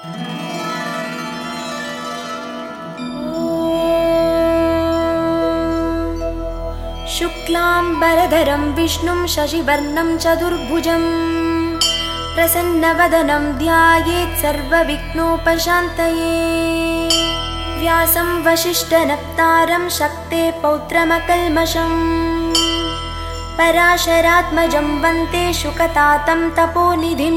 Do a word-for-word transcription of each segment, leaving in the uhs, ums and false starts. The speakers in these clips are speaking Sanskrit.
शुक्लाम्बरधरं विष्णुं शशिवर्णं चतुर्भुजं प्रसन्नवदनं ध्यायेत् सर्वविघ्नोपशान्तये। व्यासं वसिष्ठनप्तारं शक्ते पौत्रमकल्मषम् पराशरात्मजं वन्दे शुकतातं तपोनिधिम्।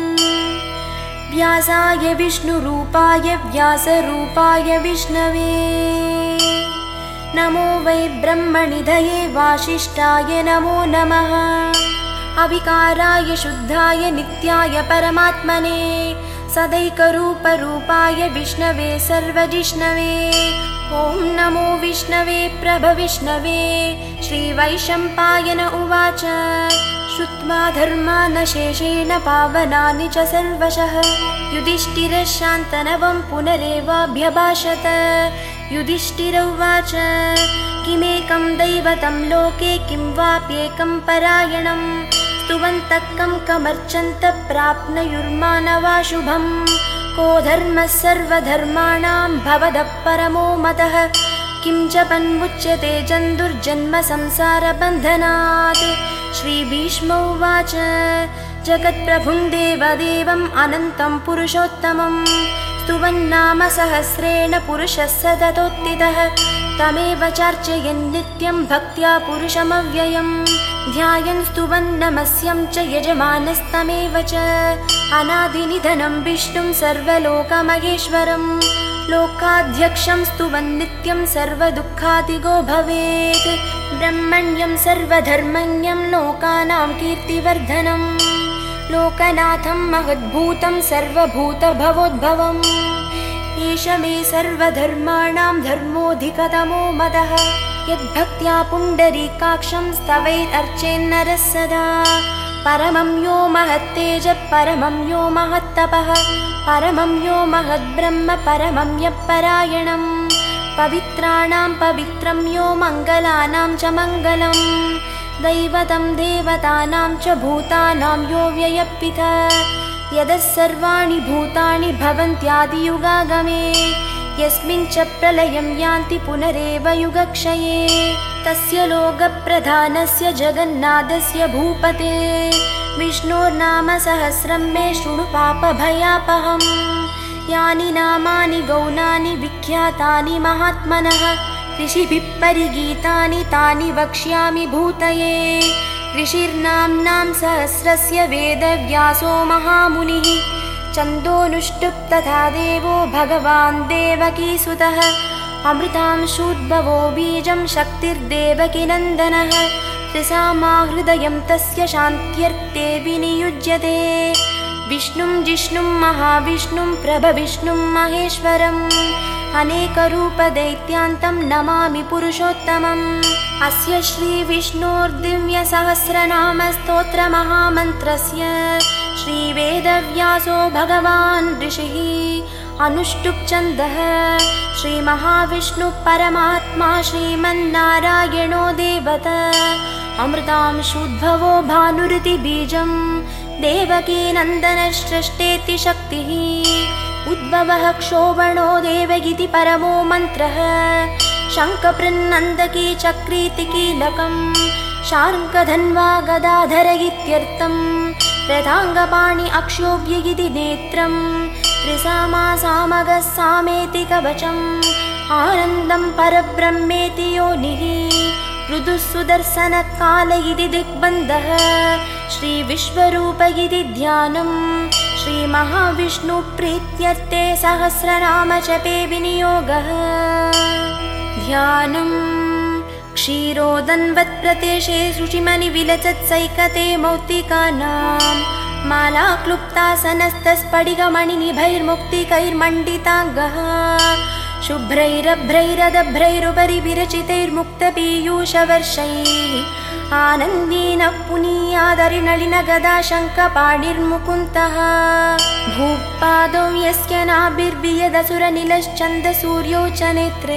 व्यासाय विष्णुरूपाय व्यासरूपाय विष्णवे नमो वै ब्रह्मनिधये वासिष्ठाय नमो नमः। अविकाराय शुद्धाय नित्याय परमात्मने सदैकरूपरूपाय विष्णवे सर्वजिष्णवे। ॐ नमो विष्णवे प्रभविष्णवे। श्रीवैशम्पायन उवाच श्रुत्वा धर्मान् शेषेण पावनानि च सर्वशः युधिष्ठिरः शान्तनवं पुनरेवाभ्यभाषत। युधिष्ठिर उवाच किमेकं दैवतं लोके किं वाप्येकं परायणं स्तुवन्तः कं कमर्चन्तः प्राप्नुयुर्मानवा शुभम्। को धर्मः सर्वधर्माणां भवदः परमो मतः किं जपन्मुच्यते जन्तुर्जन्म संसारबन्धनात्। श्रीभीष्म उवाच जगत्प्रभुं देवदेवम् अनन्तं पुरुषोत्तमं स्तुवन्नाम सहस्रेण पुरुषः सततोत्थितः तमेव चार्चयन् नित्यं भक्त्या पुरुषमव्ययम्। ध्यायन् स्तुवन् नमस्यं च यजमानस्तमेव च अनादिनिधनं विष्णुं सर्वलोकमहेश्वरम्। लोकाध्यक्षं स्तुवन् नित्यं सर्वदुःखादिगो भवेत्। ब्रह्मण्यं सर्वधर्मण्यं लोकानां कीर्तिवर्धनम् लोकनाथं महद्भूतं सर्वभूतभवोद्भवम्। एष मे सर्वधर्माणां धर्मोऽधिकतमो मतः यद्भक्त्या पुण्डरीकाक्षं स्तवैरर्चेन्नरः सदा। परमं यो महत्तेजः परमं यो महत्तपः परमं यो महद्ब्रह्म परमं यः परायणम्। पवित्राणां पवित्रं यो मङ्गलानां च मङ्गलम् दैवतं देवतानां च भूतानां यो व्ययपिता यदः सर्वाणि भूतानि भवन्त्यादियुगागमे यस्मिन् च प्रलयं यान्ति पुनरेव युगक्षये। तस्य लोकप्रधानस्य जगन्नाथस्य भूपते विष्णोर्नाम सहस्रं मे शृणु पापभयापहम्। यानि नामानि गौणानि विख्यातानि महात्मनः ऋषिभिः परिगीतानि तानि वक्ष्यामि भूतये। ऋषिर्नाम्नां सहस्रस्य वेदव्यासो महामुनिः छन्दोनुष्टुप् तथा देवो भगवान् देवकीसुतः। अमृतांशूद्भवो बीजं शक्तिर्देवकीनन्दनः त्रिसामा हृदयं तस्य शान्त्यर्थे विनियुज्यते। विष्णुं जिष्णुं महाविष्णुं प्रभविष्णुं महेश्वरम् अनेकरूपदैत्यान्तं नमामि पुरुषोत्तमम्। अस्य श्रीविष्णोर्दिव्यसहस्रनामस्तोत्रमहामन्त्रस्य श्रीवेदव्यासो भगवान् ऋषिः अनुष्टुप् छन्दः। श्रीमहाविष्णुः परमात्मा श्रीमन्नारायणो देवता अमृतांशूद्भवो भानुरिति बीजं देवकीनन्दनसृष्टेति शक्तिः उद्भवः क्षोभणो देवगिति परमो मन्त्रः। शङ्खपृन्नन्दकी चक्रीति कीलकं शार्ङ्गधन्वा गदाधर इत्यर्थं रथाङ्गपाणि अक्षोभ्य इति नेत्रं त्रिसामा सामगः सामेति कवचम् आनन्दं परब्रह्मेति योनिः ऋतुः सुदर्शनकाल इति दिग्बन्धः श्रीविश्वरूप इति ध्यानम् श्रीमहाविष्णुप्रीत्यर्थे सहस्रनामजपे विनियोगः। ध्यानम् क्षीरोदन्वत्प्रदेशे शुचिमणिविलसत्सैकते मौक्तिकानां माला क्लुप्तासनस्तस्फटिकमणिनिभैर्मुक्तिकैर्मण्डिताङ्गः शुभ्रैरभ्रैरदभ्रैरुपरि विरचितैर्मुक्तपीयूषवर्षैः आनन्दीनः पुनीयादरिनलिनगदा शङ्खपाणिर्मुकुन्दः भूपादौ यस्य नाभिर्वियदसुरनिलश्चन्दसूर्यौ च नेत्रे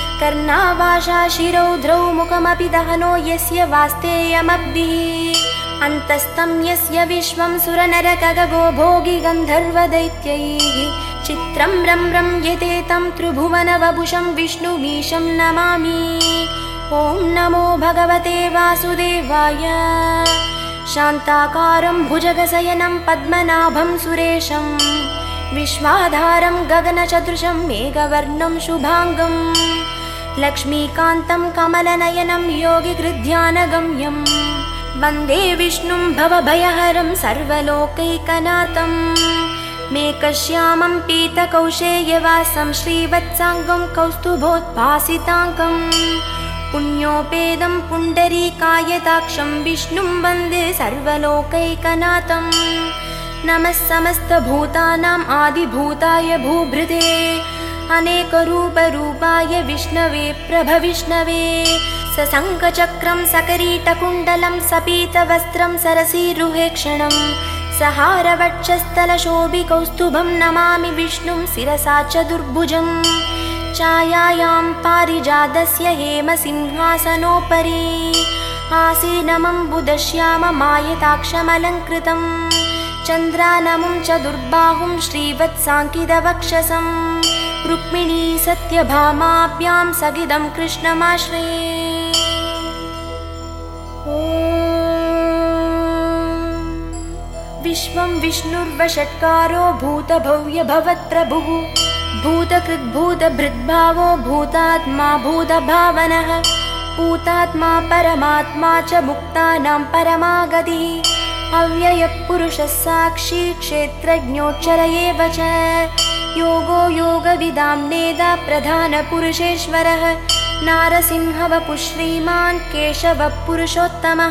कर्णावाशा शिरौद्रौ मुखमपि दहनो यस्य वास्तेयमब्धिः अन्तस्तं यस्य विश्वं सुरनरकगगो भोगि गन्धर्वदैत्यैः चित्रं रम्रं यते तं त्रिभुवनवपुषं विष्णुमीशं नमामि। ॐ नमो भगवते वासुदेवाय। शान्ताकारं भुजगशयनं पद्मनाभं सुरेशं विश्वाधारं गगनचदृशं मेघवर्णं शुभाङ्गं लक्ष्मीकान्तं कमलनयनं योगिहृद्ध्यानगम्यं वन्दे विष्णुं भवभयहरं सर्वलोकैकनाथं मेघश्यामं पीतकौशेयवासं श्रीवत्साङ्गं कौस्तुभोद्भासिताङ्गं पुण्योपेदं पुण्डरीकायताक्षं विष्णुं वन्दे सर्वलोकैकनाथं नमः समस्तभूतानाम् आदिभूताय भूभृते अनेकरूपरूपाय विष्णवे प्रभविष्णवे सशङ्खचक्रं सकरीटकुण्डलं सपीतवस्त्रं सरसीरुहेक्षणं सहारवक्षस्थलशोभिकौस्तुभं नमामि विष्णुं शिरसा चतुर्भुजम् छायायां पारिजातस्य हेमसिंहासनोपरि आसीनमम्बुदश्याममायताक्षमलङ्कृतं चन्द्रानमुं चतुर्बाहुं श्रीवत्साङ्कितवक्षसं रुक्मिणी सत्यभामाभ्यां सगिदं कृष्णमाश्रये। विश्वं विष्णुर्वषट्कारो भूतभव्यभवत्प्रभुः भूतकृद्भूतभृद्भावो भूतात्मा भूतभावनः भूतात्मा परमात्मा च मुक्तानां परमागतिः अव्ययः पुरुषः साक्षी क्षेत्रज्ञोच्चर एव च योगो योगविदां नेता प्रधानपुरुषेश्वरः नारसिंहवपुः श्रीमान् केशवः पुरुषोत्तमः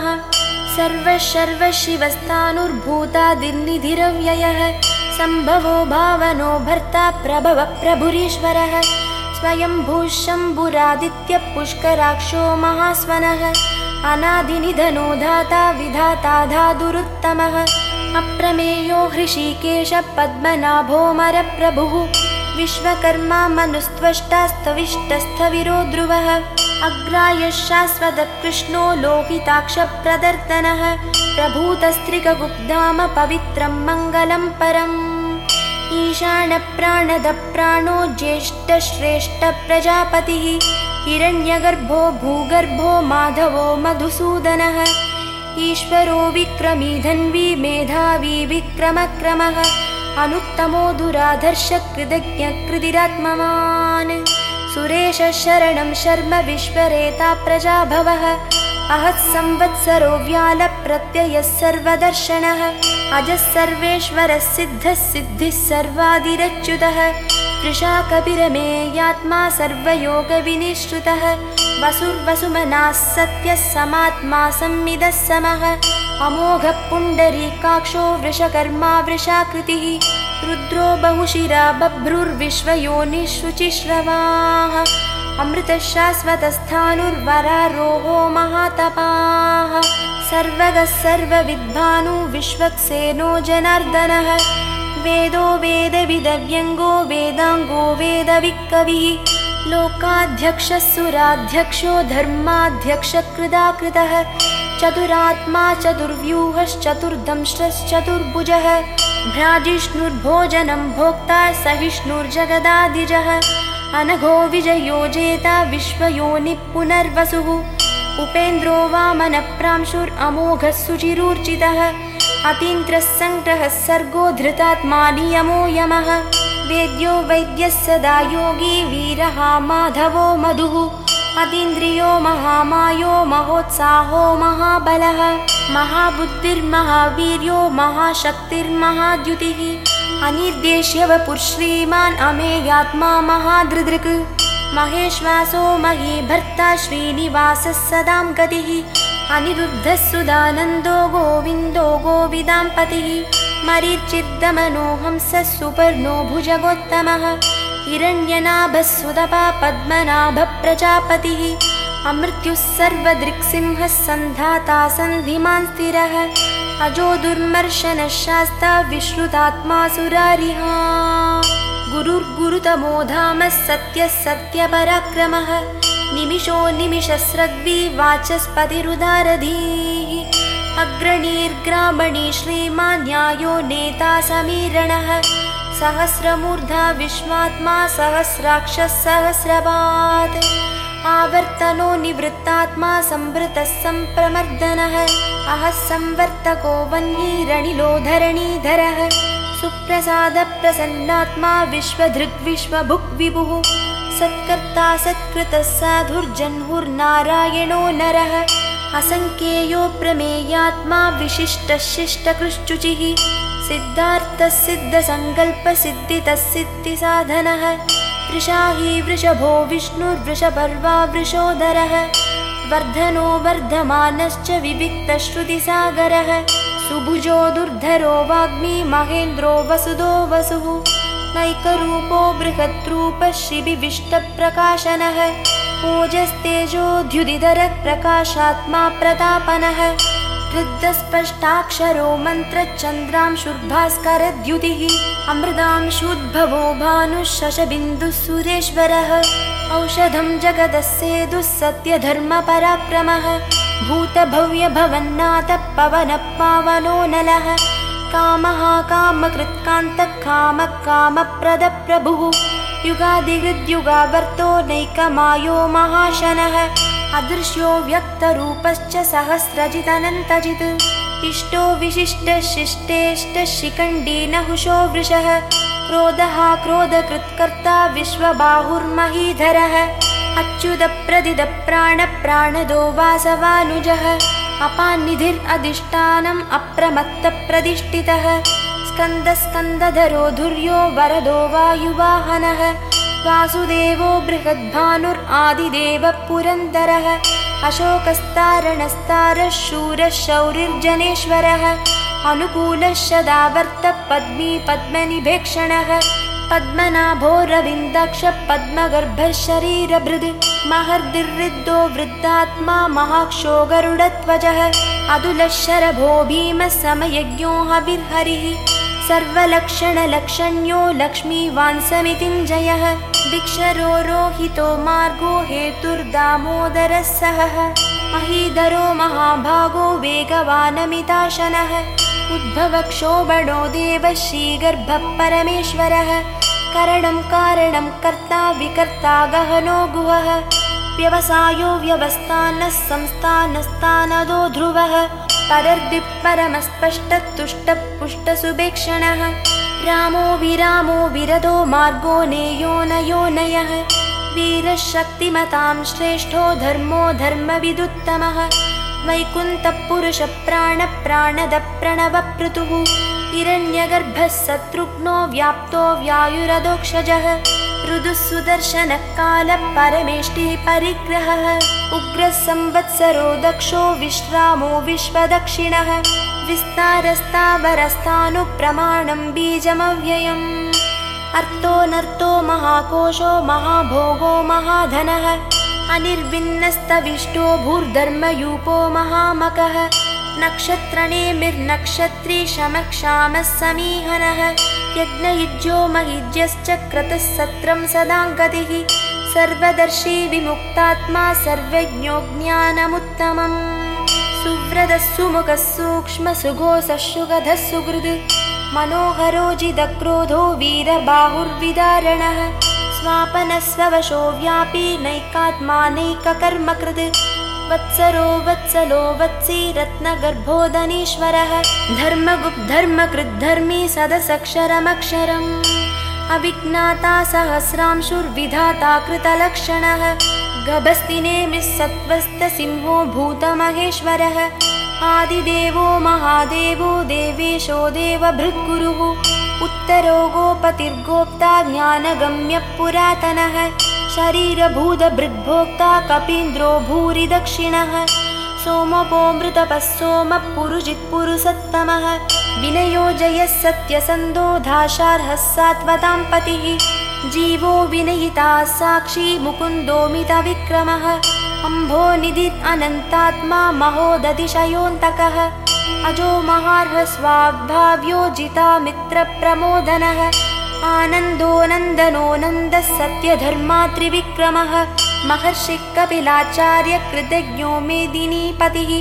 सर्वशर्वशिवस्तानुर्भूतादिर्निधिरव्ययः सम्भवो भावनो भर्ता प्रभवः प्रभुरीश्वरः स्वयंभूः शम्भुरादित्यः पुष्कराक्षो महास्वनः अनादिनिधनो धाता विधाता धातुरुत्तमः अप्रमेयो हृषीकेशः पद्मनाभोऽमरप्रभुः विश्वकर्मा मनुस्त्वष्टास्तविष्टस्थविरो ध्रुवः अग्रायः शाश्वतः कृष्णो लोहिताक्षप्रदर्दनः प्रभूतस्त्रिकगुप्धाम पवित्रं मङ्गलं परम् ईशानप्राणदः प्राणो ज्येष्ठश्रेष्ठप्रजापतिः हिरण्यगर्भो भूगर्भो माधवो मधुसूदनः ईश्वरो विक्रमी धन्वी मेधावी विक्रमक्रमः अनुत्तमो दुराधर्षः कृतज्ञकृतिरात्मवान् सुरेशः शरणं शर्म विश्वरेता प्रजाभवः अहः संवत्सरो व्यालप्रत्ययः सर्वदर्शनः अजः सर्वेश्वरः सिद्धः सिद्धिः सर्वादिरच्युतः वृषा कपिरमेयात्मा सर्वयोगविनिश्रुतः वसुर्वसुमनाः सत्यः समात्मा संविदः समः अमोघः पुण्डरीकाक्षो वृषकर्मा वृषाकृतिः रुद्रो बहुशिरा बभ्रुर्विश्वयोनिःशुचिश्रवाः अमृतः शाश्वतस्थाणुर्वरारोहो महातपाः सर्वगः सर्वविद्भानु विश्वक्सेनो जनार्दनः वेदो वेदविदव्यङ्गो वेदाङ्गो वेदविकविः लोकाध्यक्षः सुराध्यक्षो धर्माध्यक्षकृदाकृतः चतुरात्मा चतुर्व्यूहश्चतुर्दंष्ट्रश्चतुर्भुजः भ्राजिष्णुर्भोजनं भोक्ता सहिष्णुर्जगदादिजः अनघो विजयो जेता विश्वयोनिः पुनर्वसुः उपेन्द्रो वामनप्रांशुरमोघः सुचिरूर्जितः अतीन्द्रः सङ्ग्रहः सर्गो धृतात्मा नियमो यमः वेद्यो वैद्यः सदा योगी वीरः माधवो मधुः अतीन्द्रियो महामायो महोत्साहो महाबलः महाबुद्धिर्महावीर्यो महाशक्तिर्महाद्युतिः अनिर्देश्यवपुः श्रीमान् अमेयात्मा महादृदृक् महेश्वासो महीभर्ता श्रीनिवासः सदां गतिः अनिरुद्धः सुदानन्दो गोविन्दो गोविदां पतिः मरीचिर्दमनो हंसः सुपर्णो भुजगोत्तमः हिरण्यनाभः सुतपा पद्मनाभः प्रजापतिः अमृत्युः सर्वदृक्सिंहः सन्धाता सन्धिमान् स्थिरः अजो दुर्मर्शनः शास्ता विश्रुतात्मा सुरारिः गुरुर्गुरुतमो धामः सत्यः सत्यपराक्रमः निमिषो निमिषस्रग्वी वाचस्पतिरुदारधीः अग्रणीर्ग्रामणी श्रीमान् न्यायो नेता समीरणः सहस्रमूर्धा विश्वात्मा सहस्राक्षः सहस्रपात् आवर्तनो निवृत्तात्मा संवृतः सम्प्रमर्दनः अहः संवर्तको वह्निरनिलो धरणीधरः सुप्रसादप्रसन्नात्मा विश्वधृग्विश्वभुक् विभुः सत्कर्ता सत्कृतः साधुर्जह्नुर्नारायणो नरः असङ्ख्येयो प्रमेयात्मा विशिष्टः शिष्टकृच्छुचिः सिद्धार्थः सिद्धसङ्कल्पः सिद्धितः सिद्धिसाधनः वृषाही वृषभो विष्णुर्वृषपर्वा वृषोदरः वर्धनो वर्धमानश्च विविक्तश्रुतिसागरः सुभुजो दुर्धरो वाग्मी महेन्द्रो वसुदो वसुः नैकरूपो बृहद्रूपः शिबिविष्टप्रकाशनः ओजस्तेजोद्युदिधरः प्रकाशात्मा प्रतापनः कृद्धस्पष्टाक्षरो मन्त्रश्चन्द्रांशुर्भास्करद्युतिः अमृतांशुद्भवो भानुः शशबिन्दुः सुरेश्वरः औषधं जगदस्येदुः सत्यधर्मपराक्रमः भूतभव्यभवन्नाथः पवनः पावनो नलः कामः कामकृत्कान्तः कामः कामप्रदप्रभुः युगादिहृद्युगावर्तो नैकमायो महाशनः अदृश्यो व्यक्तरूपश्च सहस्रजिदनन्तजित् इष्टो विशिष्टशिष्टेष्टः शिखण्डी नहुषो वृषः क्रोधः क्रोधकृत्कर्ता विश्वबाहुर्महीधरः अच्युतप्रदिदप्राणप्राणदो वासवानुजः अपान्निधिरधिष्ठानम् अप्रमत्तप्रतिष्ठितः स्कन्दस्कन्दधरो धुर्यो वरदो वायुवाहनः वासुदेवो बृहद्भानुरादिदेवः पुरन्दरः अशोकस्तारणस्तारः शूरः शौरिर्जनेश्वरः अनुकूलः सदावर्तः पद्मी पद्मनिभेक्षणः पद्मनाभो रविन्दाक्षः पद्मगर्भः शरीरभृद् महर्दिर्वृद्धो वृद्धात्मा महाक्षो गरुडध्वजः अतुलः शरभो भीमः समयज्ञो हविर्हरिः सर्वलक्षणलक्षण्यो लक्ष्मीवान् समितिञ्जयः दिक्षरो रोहितो मार्गो हेतुर्दामोदरः सहः महीधरो महाभागो वेगवानमिताशनः उद्भवक्षोभणो देवः श्रीगर्भः परमेश्वरः करणं कारणं कर्ता विकर्ता गहनो गुहः व्यवसायो व्यवस्थानः संस्थानस्तानदो ध्रुवः परर्दिः परमस्पष्टतुष्टः पुष्टसुभेक्षणः रामो विरामो विरदो मार्गो नेयो नयो नयः वीरः शक्तिमतां श्रेष्ठो धर्मो धर्मविदुत्तमः वैकुण्ठः पुरुषः प्राणः प्रणदः प्रणवपृतुः हिरण्यगर्भः शत्रुघ्नो व्याप्तो व्यायुरधोक्षजः ऋदुः सुदर्शनः कालः परमेष्टिः परिग्रहः उग्रः संवत्सरो दक्षो विश्रामो विश्वदक्षिणः विस्तारस्तावरस्थानुप्रमाणं बीजमव्ययम् अर्थोऽनर्थो महाकोशो महाभोगो महाधनः अनिर्विन्नस्तविष्टो भूर्धर्मयूपो महामकः नक्षत्रनेमिर्नक्षत्री शमक्षामः समीहनः यज्ञयुज्यो महिज्यश्च क्रतुः सत्रं सदाङ्गतिः सर्वदर्शी विमुक्तात्मा सर्वज्ञो ज्ञानमुत्तमम् सुव्रतः सुमुखः सूक्ष्मः सुघोषः सुगधः सुहृद् मनोहरो जिदक्रोधो वीरबाहुर्विदारणः स्वापनः स्ववशो व्यापी नैकात्मा नैककर्मकृत् वत्सरो वत्सलो वत्सी रत्नगर्भोदनीश्वरः धर्मगुप्धर्मकृद्धर्मी सदसक्षरमक्षरम् अविज्ञाता सहस्रांशुर्विधाता कृतलक्षणः गभस्तिनेमिः सत्त्वस्तसिंहो भूतमहेश्वरः आदिदेवो महादेवो देवेशो देवभृद्गुरुः उत्तरो गोपतिर्गोप्ता ज्ञानगम्यः पुरातनः शरीरभूतभृद्भोक्ता कपीन्द्रो भूरि दक्षिणः सोमपोऽमृतपः सोमः पुरुजित्पुरुषोत्तमः विनयो जयः सत्यसन्धो दाशार्हः सात्वतां पतिः जीवो विनयिता साक्षी मुकुन्दो मितविक्रमः अम्भोनिधिः अनन्तात्मा महोदतिशयोऽन्तकः अजो महार्हः स्वाग्भाव्यो जिता मित्रप्रमोदनः आनन्दो नन्दनो नन्दः सत्यधर्मा त्रिविक्रमः महर्षिः कपिलाचार्य कृतज्ञो मेदिनीपतिः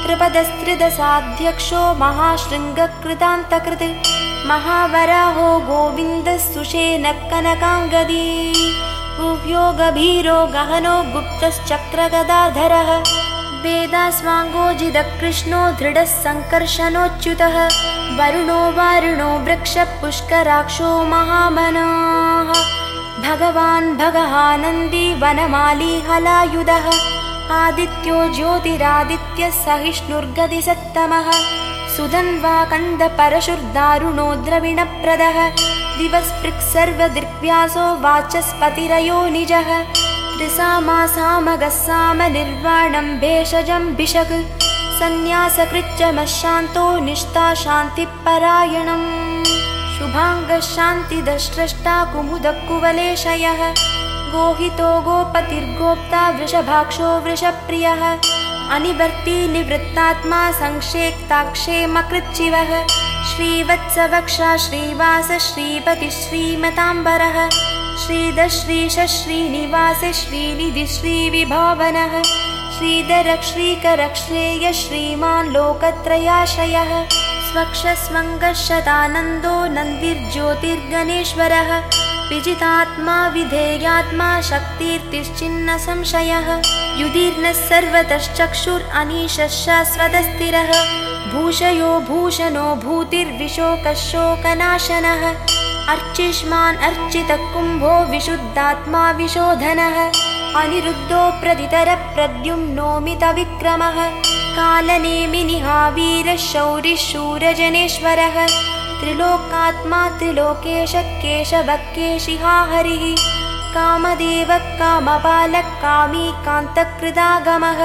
त्रिपदस्त्रिदशाध्यक्षो महाशृङ्गकृतान्तकृत् महावराहो गोविन्दस्तुषेणः कनकाङ्गदी गुह्यो गभीरो गहनो गुप्तश्चक्रगदाधरः वेदास्वाङ्गोजिदकृष्णो दृढः सङ्कर्षणोच्युतः वरुणो वारुणो वृक्षः पुष्कराक्षो महामनाः भगवान् भगहानन्दी वनमाली हलायुधः आदित्यो ज्योतिरादित्यः सहिष्णुर्गतिसत्तमः सुधन्वा कन्दपरशुर्दारुणो द्रविणप्रदः दिवस्पृक् सर्वदृग्व्यासो वाचस्पतिरयो निजः त्रिसामासामगः सामनिर्वाणं भेषजं भिषक् सन्न्यासकृच्चमशान्तो निष्ठा शान्तिपरायणम् शुभाङ्गः शान्तिदस्रष्टा कुमुदकुवलेशयः गोहितो गोपतिर्गोप्ता वृषभाक्षो वृषप्रियः अनिवर्ती निवृत्तात्मा संक्षेप्ताक्षेमकृच्छिवः श्रीवत्सवक्षा श्रीवास श्रीपति श्रीमताम्बरः श्रीदश्रीश श्रीनिवास श्रीनिधि श्रीविभावनः श्रीधरः श्रीकरः श्रेयः श्रीमान् लोकत्रयाश्रयः स्वक्षस्वङ्गः शतानन्दो नन्दिर्ज्योतिर्गणेश्वरः विजितात्मा विधेयात्मा शक्तिर्तिश्चिन्न संशयः युधिर्नः सर्वतश्चक्षुरनीशः शाश्वतस्थिरः भूषयो भूषणो भूतिर्विशोकः शोकनाशनः अर्चिष्मान् अर्चितः कुम्भो विशुद्धात्मा विशोधनः अनिरुद्धो प्रदितरः प्रद्युम्नोमितविक्रमः कालनेमिनिहावीरः शौरिः शूरजनेश्वरः त्रिलोकात्मा त्रिलोकेशः केशवः केशिहा हरिः कामदेवः कामपालः कामी कान्तकृतागमः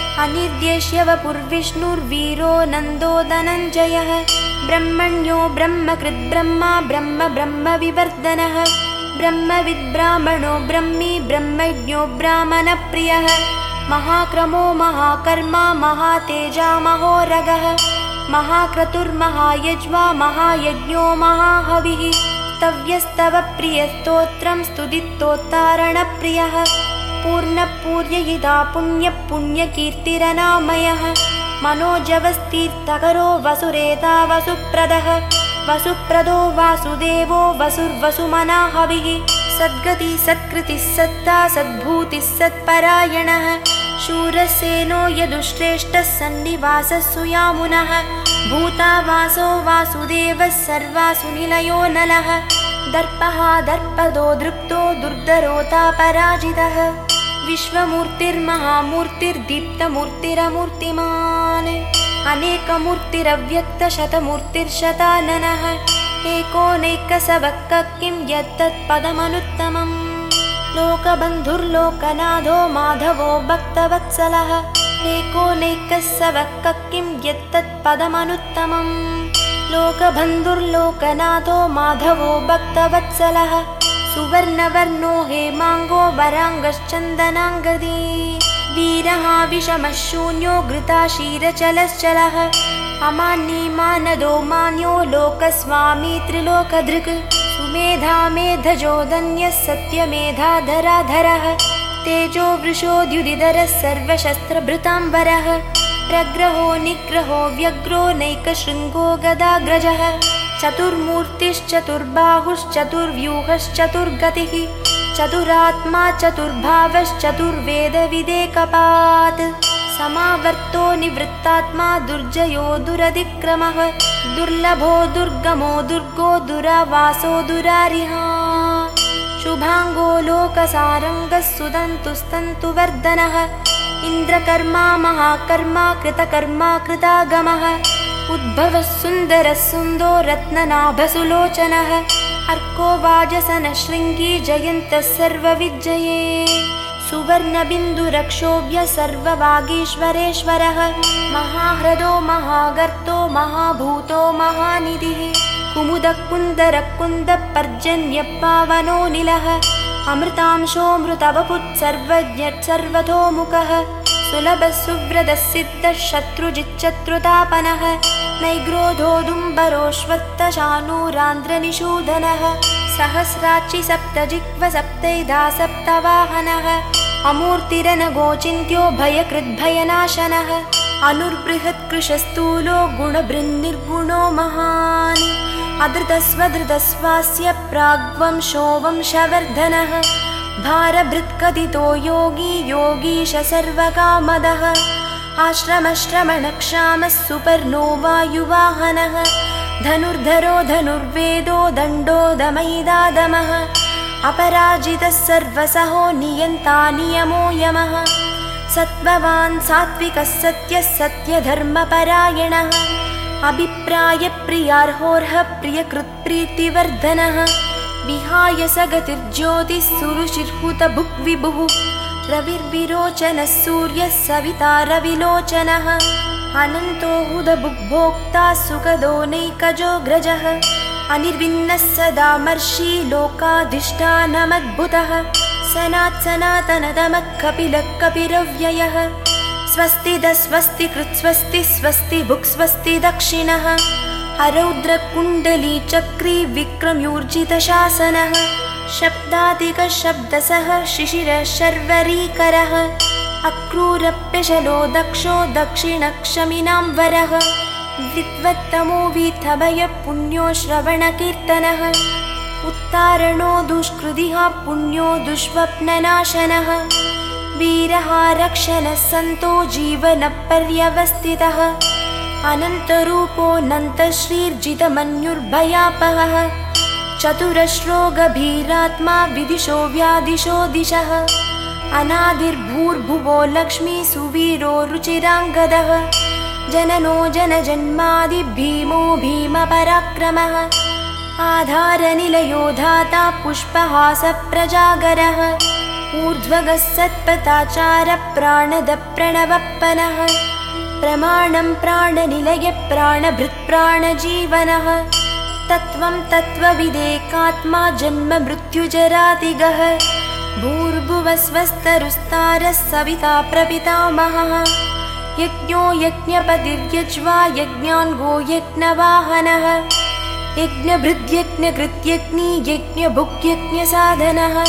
अनिर्देश्यवपुर्विष्णुर्वीरो नन्दो धनञ्जयः ब्रह्मण्यो ब्रह्मकृद्ब्रह्मा ब्रह्म ब्रह्मविवर्धनः ब्रह्मविद्ब्राह्मणो ब्रह्मी ब्रह्मज्ञो ब्राह्मणप्रियः महाक्रमो महाकर्मा महातेजा महोरगः महाक्रतुर्महायज्वा महायज्ञो महाहविः स्तव्यस्तव प्रियस्तोत्रं स्तुतिस्तोत्तारणप्रियः पूर्णपूर्ययिता पुण्यपुण्यकीर्तिरनामयः मनोजवस्तीर्थकरो वसुरेता वसुप्रदः वसुप्रदो वासुदेवो वसुर्वसुमनाहविः सद्गति सत्कृतिः सत्ता सद्भूतिः सत्परायणः शूरसेनो यदुश्रेष्ठः सन्निवासः सुयामुनः भूतावासो वासुदेवः सर्वासु निलयो नलः दर्पः दर्पदो दृप्तो दुर्धरोता पराजितः विश्वमूर्तिर्महामूर्तिर्दीप्तमूर्तिरमूर्तिमान् अनेकमूर्तिरव्यक्तशतमूर्तिर्शताननः एकोनैकसवक्क किं यत्तत्पदमनुत्तमम् लोकबन्धुर्लोकनाथो माधवो भक्तवत्सलः एकोनैकसवक्क किं यत्तत्पदमनुत्तमम् लोकबन्धुर्लोकनाथो माधवो भक्तवत्सलः सुवर्णवर्णो हेमाङ्गो वराङ्गश्चन्दनाङ्गदी वीरः विषमः शून्यो घृताशीरचलश्चलः अमान्यी मानदो मान्यो लोकस्वामी त्रिलोकधृक् सुमेधा मेधजोदन्यः सत्यमेधाधराधरः तेजो वृषोद्युदिधरः सर्वशस्त्रभृताम्बरः प्रग्रहो निग्रहो व्यग्रो नैकशृङ्गो गदाग्रजः चतुर्मूर्तिश्चतुर्बाहुश्चतुर्व्यूहश्चतुर्गतिः चतुरात्मा चतुर्भावश्चतुर्वेदविदेकपात् समावर्तो निवृत्तात्मा दुर्जयो दुरतिक्रमः दुर्लभो दुर्गमो दुर्गो दुरावासो दुरारिहा शुभाङ्गो लोकसारङ्गः सुदन्तुस्तन्तुवर्धनः इन्द्रकर्मा महाकर्मा कृतकर्मा कृतागमः उद्भवः सुन्दरः सुन्दो रत्ननाभसुलोचनः अर्को वाजसनः शृङ्गी जयन्तः सर्वविजये सुवर्णबिन्दुरक्षोभ्य सर्ववागीश्वरेश्वरः महाह्रदो महागर्तो महाभूतो महानिधिः कुमुदकुन्दरकुन्दपर्जन्यपावनो निलः अमृतांशोऽमृतवपुः सर्वज्ञः सर्वतोमुखः सुलभः सुव्रतः सिद्धः शत्रुजिच्चत्रुतापनः नैग्रोधोदुम्बरोऽश्वत्थशानूरान्ध्रनिषूदनः सहस्राक्षि सप्तजिह्व सप्तैधा सप्तवाहनः अमूर्तिरनगोचिन्त्यो भयकृद्भयनाशनः अनुर्बृहत्कृशस्थूलो गुणबृन्निर्गुणो महान् अधृतस्वधृतस्वास्य प्राग्वंशो वंशवर्धनः भारभृत्कथितो योगी योगीश सर्वकामदः आश्रमश्रमणक्षामः सुपर्णो वायुवाहनः धनुर्धरो धनुर्वेदो दण्डो दमैदादमः अपराजितः सर्वसहो नियन्ता नियमो यमः सत्त्ववान् सात्विकः सत्यः सत्यधर्मपरायणः अभिप्रायप्रियार्होर्ह प्रियकृत्प्रीतिवर्धनः विहाय सगतिर्ज्योतिः सुरुचिर्हुतभुग्विभुः रविर्विरोचनः सूर्यः सविता रविलोचनः अनन्तो हुतभुग्भोक्ता सुखदो नैकजोऽग्रजः अनिर्विन्नः सदामर्षि लोकाधिष्ठानमद्भुतः सनात् सनातनतमः कपिलः कपिरव्ययः स्वस्ति द स्वस्ति कृत् स्वस्ति स्वस्ति भुक् स्वस्ति दक्षिणः अरौद्रकुण्डली चक्री विक्रम्यूर्जितशासनः शब्दादिकः शब्दसः शिशिरः शर्वरीकरः अक्रूरप्यशलो दक्षो दक्षिणक्षमिनां वरः विद्वत्तमो वीथभयः पुण्यो श्रवणकीर्तनः उत्तारणो दुष्कृतिः पुण्यो दुष्स्वप्ननाशनः वीरः रक्षणः सन्तो जीवनपर्यवस्थितः अनन्तरूपोऽनन्तश्रीर्जितमन्युर्भयापहः चतुरश्रोगभीरात्मा विदिशो व्यादिशो दिशः अनादिर्भूर्भुवो लक्ष्मी सुवीरो रुचिराङ्गदः जननो जनजन्मादि भीमो भीमपराक्रमः आधारनिलयो धाता पुष्पहासप्रजागरः ऊर्ध्वगः सत्पथाचारप्राणदप्रणवप्पनः प्रमाणं प्राणनिलय प्राणभृत्प्राणजीवनः तत्त्वं तत्त्वविदेकात्मा जन्म मृत्युजरादिगः भूर्भुवस्वस्तरुस्तारः सविता प्रपितामहः यज्ञो यज्ञपतिर्यज्वा यज्ञाङ्गो यज्ञवाहनः यज्ञभृद्यज्ञकृत्यग्नि यज्ञभुक्यज्ञसाधनः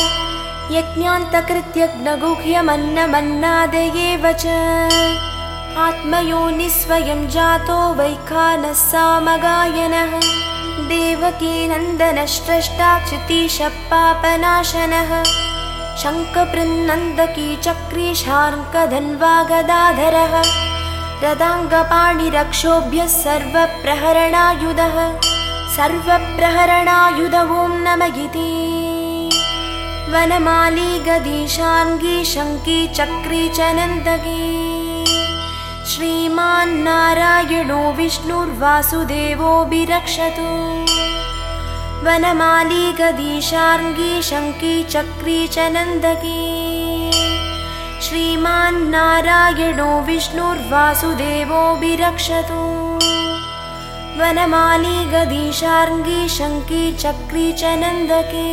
यज्ञान्तकृत्यग्नगुह्यमन्नमन्नादयेव च आत्मयोनिस्वयं जातो वैखानः सामगायनः देवकीनन्दनश्रेष्ठाच्युतिशः पापनाशनः शङ्खपृन्नन्दकी चक्री शार्ङ्गधन्वा गदाधरः रदाङ्गपाणिरक्षोभ्यः सर्वप्रहरणायुधः सर्वप्रहरणायुध ॐ नमः इति वनमाली गदी शार्ङ्गी शङ्की चक्री च नन्दकी श्रीमान्नारायणो विष्णुर्वासुदेवोऽभिरक्षतु वनमाली गदी शार्ङ्गी शङ्की चक्री च नन्दकी श्रीमान्नारायणो विष्णुर्वासुदेवोऽभिरक्षतु वनमाली गदी शार्ङ्गी शङ्की चक्री च नन्दकी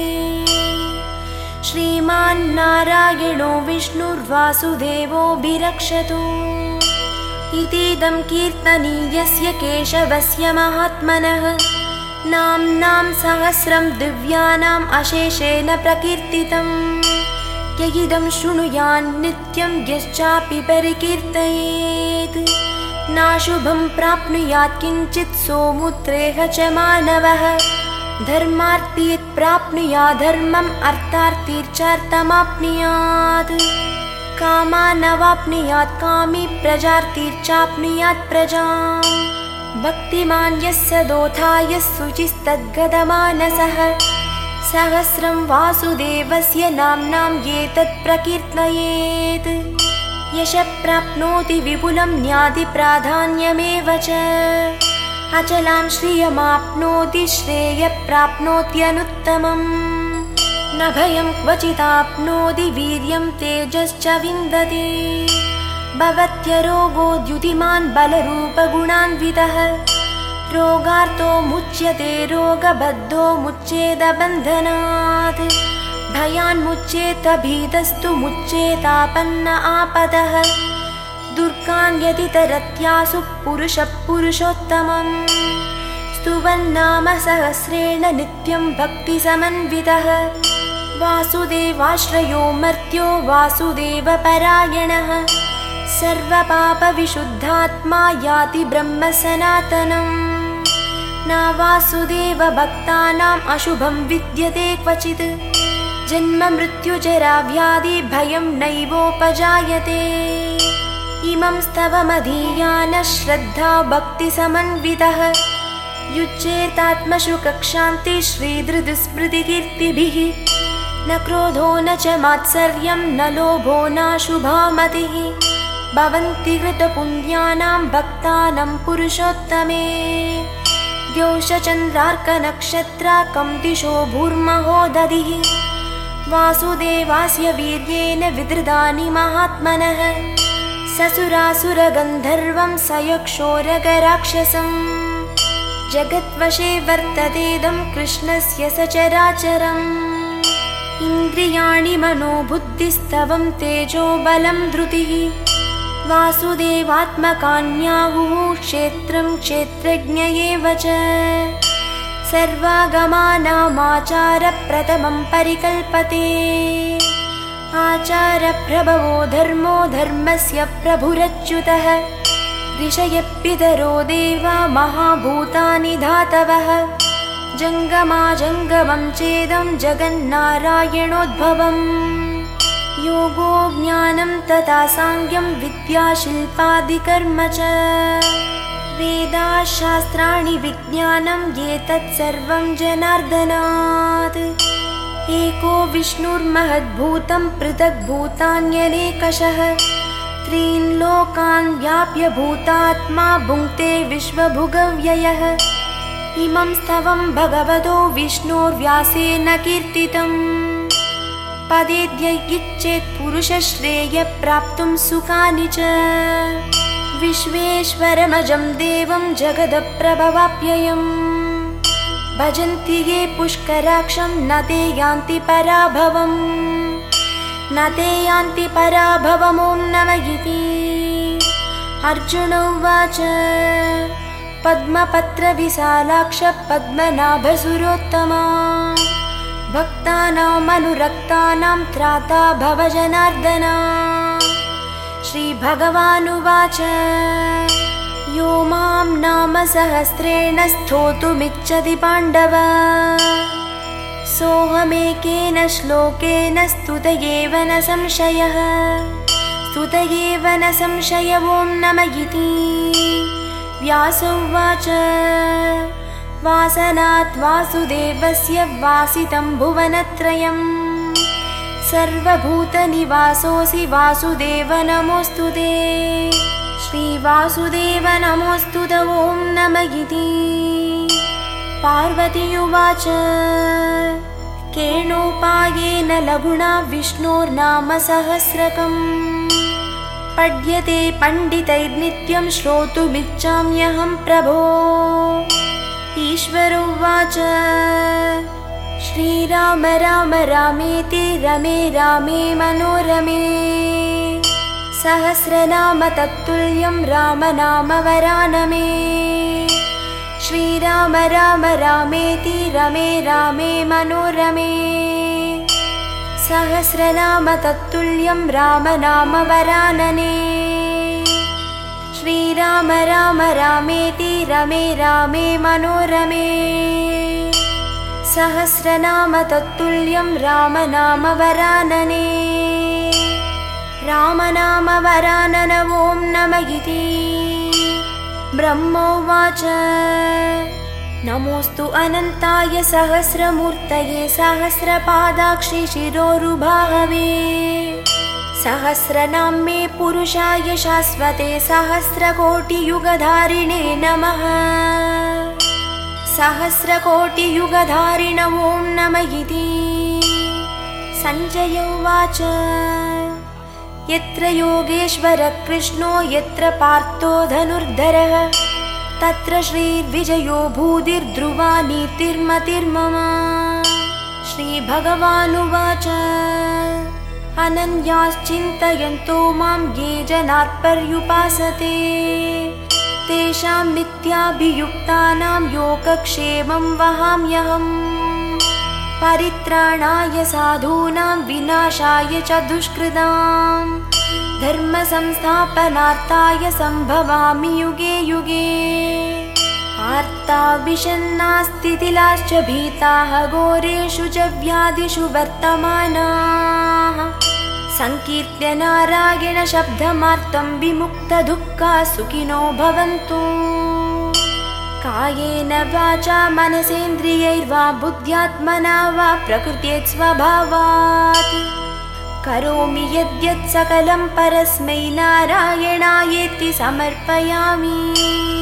श्रीमान्नारायणो विष्णुर्वासुदेवोऽभिरक्षतु इतीदं कीर्तनीयस्य केशवस्य महात्मनः नाम्नां सहस्रं दिव्यानाम् अशेषेण प्रकीर्तितम् यदिदं शृणुयान् नित्यं यश्चापि परिकीर्तयेत् नाशुभं प्राप्नुयात् किञ्चित् सोमुत्रेह च मानवः धर्मार्थीत् प्राप्नुयात् धर्मम् अर्थार्थीर्चार्थमाप्नुयात् कामानवाप्नुयात् कामी प्रजार्तीर्चाप्नुयात् प्रजाम् भक्तिमान् यः सदोथा यः शुचिस्तद्गतमानसः सहस्रं वासुदेवस्य नाम्नां एतत् प्रकीर्तयेत् यशः प्राप्नोति विपुलं न्यादिप्राधान्यमेव च अचलां श्रियमाप्नोति श्रेयः प्राप्नोत्यनुत्तमम् न भयं क्वचिदाप्नोति वीर्यं तेजश्च विन्दति भवत्यरोगो द्युतिमान् बलरूपगुणान्वितः रोगार्तो मुच्यते रोगबद्धो मुच्येदबन्धनात् भयान्मुच्येतभीतस्तु मुच्येतापन्न आपदः दुर्गान्यतितरत्यासु पुरुषः पुरुषोत्तमम् स्तुवन्नाम सहस्रेण नित्यं भक्तिसमन्वितः वासुदेवाश्रयो मर्त्यो वासुदेवपरायणः सर्वपापविशुद्धात्मा याति ब्रह्म सनातनम्। न वासुदेव भक्तानाम् अशुभं विद्यते क्वचित्। जन्म मृत्युजरा व्याधि भयं नैवोपजायते। इमं स्तवमधीयानः श्रद्धा भक्तिसमन्वितः। युज्येतात्मशु कक्षान्ति श्रीधृतिस्मृतिकीर्तिभिः। न क्रोधो न च मात्सर्यं न लोभो नाशुभा मतिः। भवन्ति कृतपुण्यानां भक्तानां पुरुषोत्तमे। द्यौषचन्द्रार्कनक्षत्राकं दिशो भूर्महो दधिः। वासुदेवास्य वीर्येण विधृतानि महात्मनः। ससुरासुरगन्धर्वं सयक्षोरगराक्षसम्। जगद्वशे वर्ततेदं कृष्णस्य सचराचरम्। इन्द्रियाणि मनोबुद्धिस्तवं तेजो बलं धृतिः। वासुदेवात्मकान्याहुः क्षेत्रं क्षेत्रज्ञ एव च। सर्वागमानामाचारप्रथमं परिकल्पते। आचारप्रभवो धर्मो धर्मस्य प्रभुरच्युतः। ऋषयः देवा महाभूतानि धातवः। जङ्गमाजङ्गमं चेदं जगन्नारायणोद्भवम्। योगो ज्ञानं तथा साङ्ख्यं विद्याशिल्पादिकर्म च। वेदाशास्त्राणि विज्ञानं एतत् सर्वं जनार्दनात्। एको विष्णुर्महद्भूतं पृथग्भूतान्यनेकशः। त्रीन् लोकान् व्याप्य भूतात्मा भुङ्क्ते विश्वभुगव्ययः। इमं स्तवं भगवतो विष्णोर्व्यासेन कीर्तितम्। पदेद्यैच्छेत् पुरुषश्रेय प्राप्तुं सुखानि च। विश्वेश्वरमजं देवं जगदप्रभवाप्ययम्। भजन्ति ये पुष्कराक्षं न ते यान्ति पराभवम्। न ते यान्ति पराभवमों नमः इति। अर्जुन उवाच पद्मपत्रविशालाक्ष पद्मनाभसुरोत्तमा। भक्तानामनुरक्तानां त्राता भव जनार्दन। श्रीभगवानुवाच यो मां नाम सहस्रेण स्तोतुमिच्छति पाण्डव। सोऽहमेकेन श्लोकेन स्तुतयेव न संशयः। स्तुतयेव न संशय ॐ नमः इति। व्यास उवाच वासनात् वासुदेवस्य वासितं भुवनत्रयम्। सर्वभूतनिवासोऽसि वासुदेव नमोऽस्तु ते। श्रीवासुदेव नमोऽस्तु ते ॐ नमः इति। पार्वती उवाच केनोपायेन लघुना विष्णोर्नाम सहस्रकम्। पठ्यते पण्डितैर्नित्यं श्रोतुमिच्छाम्यहं प्रभो। ईश्वर उवाच श्रीराम राम रामेति रमे रामे मनोरमे। सहस्रनाम तत्तुल्यं राम नाम वरानमे। श्रीराम राम रामेति रमे रामे मनोरमे। सहस्रनाम तत्तुल्यं राम नाम वरानने। श्रीराम राम रामेति रमे रामे मनोरमे। सहस्रनाम तत्तुल्यं राम नाम वरानने। राम नाम वरानन ॐ नमः इति। ब्रह्मोवाच नमोऽस्तु अनन्ताय सहस्रमूर्तये सहस्रपादाक्षि शिरोरुबाहवे। सहस्रनाम्ने पुरुषाय शाश्वते सहस्रकोटियुगधारिणे नमः। सहस्रकोटियुगधारिण ॐ नमः इति। सञ्जय उवाच यत्र योगेश्वरः कृष्णो यत्र पार्थो धनुर्धरः तत्र श्रीर्विजयो भूतिर्ध्रुवा नीतिर्मतिर्मम। श्रीभगवानुवाच अनन्याश्चिन्तयन्तो मां ये जनाः पर्युपासते तेषां नित्याभियुक्तानां योगक्षेमं वहाम्यहम्। परित्राणाय साधूनां विनाशाय च दुष्कृतां धर्मसंस्थापनार्थाय सम्भवामि युगे युगे। आर्ता विषन्नास्तितिलाश्च भीताः घोरेषु च व्याधिषु वर्तमानाः। संकीर्त्य नारायणशब्दमार्तं विमुक्तदुःखाः सुखिनो भवन्तु। कायेन वाचा मनसेन्द्रियैर्वा बुद्ध्यात्मना वा प्रकृतेत् स्वभावात् करोमि यद्यत् सकलं परस्मै नारायणायेति समर्पयामि।